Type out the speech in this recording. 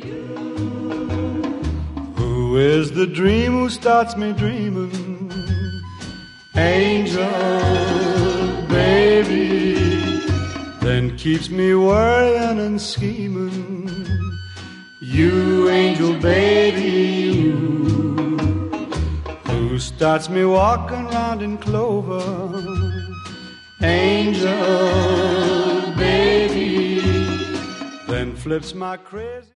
Who is the dream who starts me dreaming? Angel, baby, then keeps me worrying and scheming. You, angel, baby, you, who starts me walking round in clover. Angel, baby, then flips my crazy